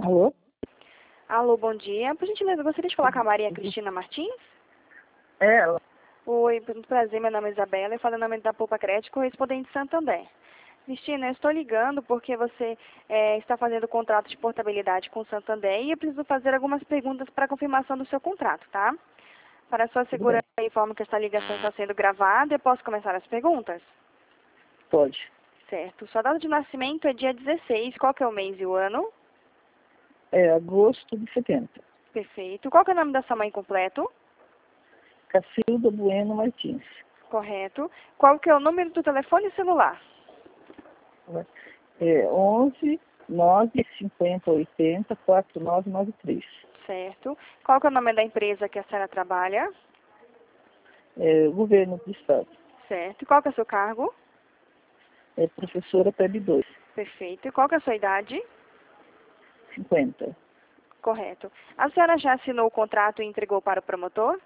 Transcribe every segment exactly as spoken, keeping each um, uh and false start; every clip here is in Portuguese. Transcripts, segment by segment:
Alô? Alô, bom dia. Por gentileza, eu gostaria de falar com a Maria Cristina Martins? É ela. Oi, muito prazer, meu nome é Isabela, eu falo em nome da Poupa Crédito, correspondente de Santander. Cristina, eu estou ligando porque você é, está fazendo contrato de portabilidade com o Santander e eu preciso fazer algumas perguntas para confirmação do seu contrato, tá? Para a sua Tudo bem. segurança, eu informo que esta ligação está sendo gravada. Eu posso começar as perguntas? Pode. Certo. Sua data de nascimento é dia dezesseis. Qual que é o mês e o ano? É agosto de setenta. Perfeito. Qual que é o nome da sua mãe completo? Cacilda Bueno Martins. Correto. Qual que é o número do telefone celular? É onze nove cinquenta oitenta quarenta e nove noventa e três. Certo. Qual que é o nome da empresa que a senhora trabalha? É, governo do Estado. Certo. E qual que é o seu cargo? É professora P E B dois. Perfeito. E qual que é a sua idade? cinquenta. Correto. A senhora já assinou o contrato e entregou para o promotor?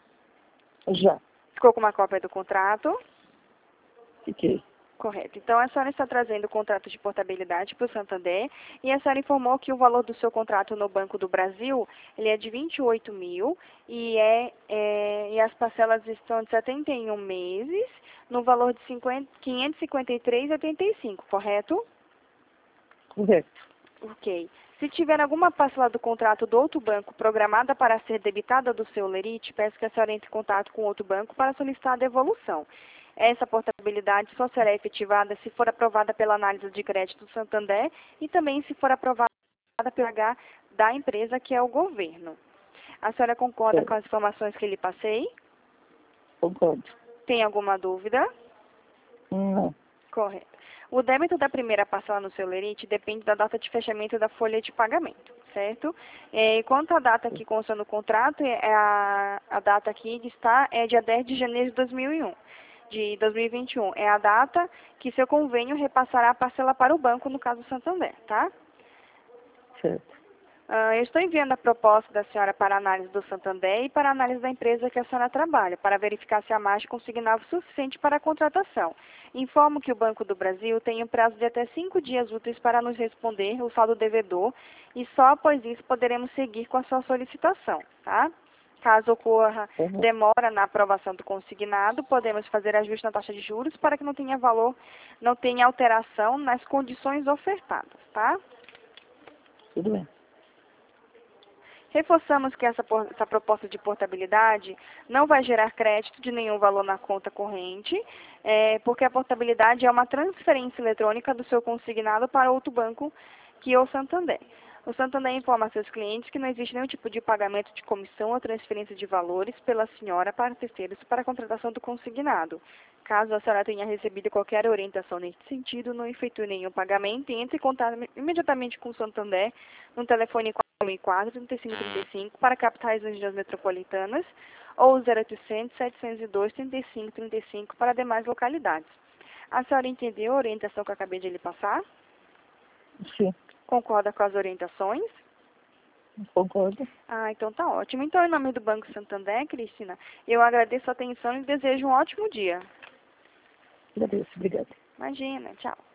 Já. Ficou com uma cópia do contrato? Fiquei. Correto. Então, a senhora está trazendo o contrato de portabilidade para o Santander e a senhora informou que o valor do seu contrato no Banco do Brasil, ele é de vinte e oito mil e, é, é, e as parcelas estão de setenta e um meses no valor de cinquenta, quinhentos e cinquenta e três vírgula oitenta e cinco, correto? Correto. Ok. Se tiver alguma parcela do contrato do outro banco programada para ser debitada do seu lerite, peço que a senhora entre em contato com outro banco para solicitar a devolução. Essa portabilidade só será efetivada se for aprovada pela análise de crédito do Santander e também se for aprovada pelo H da empresa, que é o governo. A senhora concorda Certo. com as informações que lhe passei? Concordo. Tem alguma dúvida? Não. Correto. O débito da primeira parcela no seu lerite depende da data de fechamento da folha de pagamento, certo? E quanto à data que consta no contrato, é a, a data aqui que está é dia dez de janeiro de dois mil e um, de dois mil e vinte e um. É a data que seu convênio repassará a parcela para o banco, no caso Santander, tá? Certo. Uh, eu estou enviando a proposta da senhora para a análise do Santander e para a análise da empresa que a senhora trabalha, para verificar se a margem consignava o suficiente para a contratação. Informo que o Banco do Brasil tem um prazo de até cinco dias úteis para nos responder o saldo devedor e só após isso poderemos seguir com a sua solicitação, tá? Caso ocorra Uhum. demora na aprovação do consignado, podemos fazer ajuste na taxa de juros para que não tenha valor, não tenha alteração nas condições ofertadas, tá? Tudo bem. Reforçamos que essa, por- essa proposta de portabilidade não vai gerar crédito de nenhum valor na conta corrente, é, porque a portabilidade é uma transferência eletrônica do seu consignado para outro banco, que é o Santander. O Santander informa a seus clientes que não existe nenhum tipo de pagamento de comissão ou transferência de valores pela senhora para terceiros para a contratação do consignado. Caso a senhora tenha recebido qualquer orientação nesse sentido, não efetue nenhum pagamento e entre em contato imediatamente com o Santander no telefone quatro trinta e cinco trinta e cinco para capitais das regiões metropolitanas ou zero oitocentos, setecentos e dois, trinta e cinco trinta e cinco para demais localidades. A senhora entendeu a orientação que eu acabei de lhe passar? Sim. Concorda com as orientações? Concordo. Ah, então tá ótimo. Então, em nome do Banco Santander, Cristina, eu agradeço a atenção e desejo um ótimo dia. Agradeço. Obrigada. Imagina, tchau.